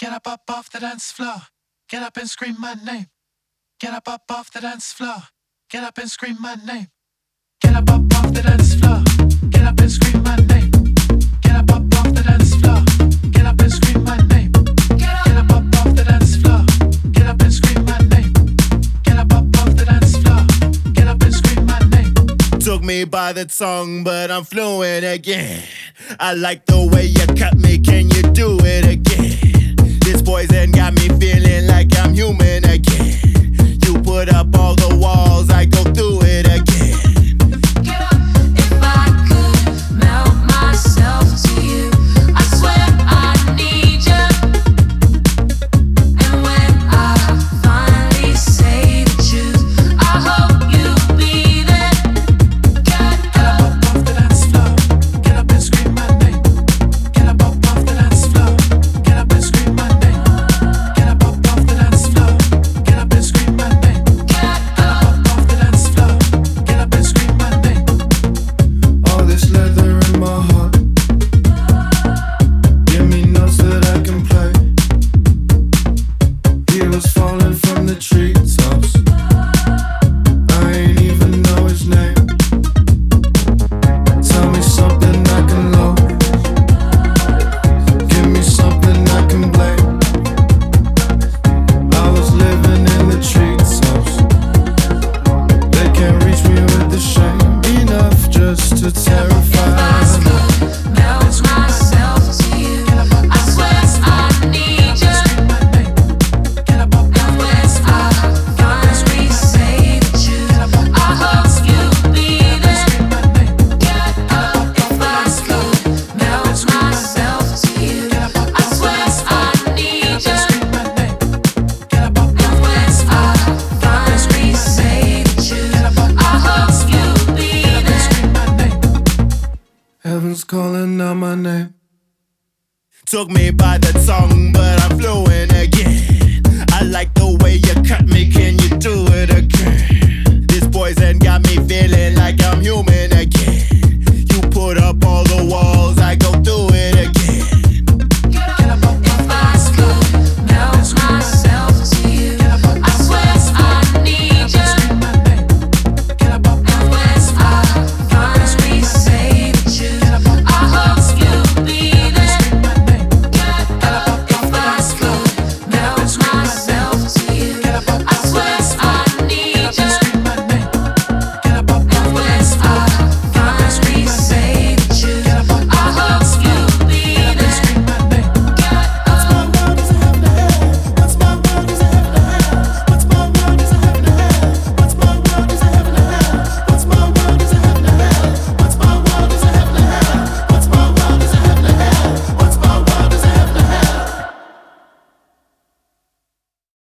Get up off the dance floor. Get up and scream my name. Get up off the dance floor. Get up and scream my name. Get up off the dance floor. Get up and scream my name. Get up off the dance floor. Get up and scream my name. Get up off the dance floor. Get up and scream my name. Get up off the dance floor. Get up and scream my name. Took me by the tongue, but I'm fluent again. I like the way you cut me, can you do it again? This poison got me feeling like I'm human again. You put up all the walls, I go through it again. Get up, if I could melt myself to you, I swear I need you. And when I finally say the truth, I hope you'll be there. Get up off the dance floor. Get up and scream my name. Get up off the dance floor. Get up and scream my name. Get up off the dance floor. Get up and scream my name. Get up off the dance floor. Get up and scream my name. All this leather in my heart. Give me notes that I can play. He was falling from the treetops. I ain't even know his name. Tell me something I can love. Give me something I can blame. I was living in the treetops. They can't reach me with the shame. Enough just to terrify me. melt myself to you, I swear I need you. Get up off And when I finally say the truth, I hope you'll be there. Get up, if I could melt myself to you, I swear I need you. And when I finally say the truth, I hope you'll be there. Heaven's calling out my name. Took me by the tongue, but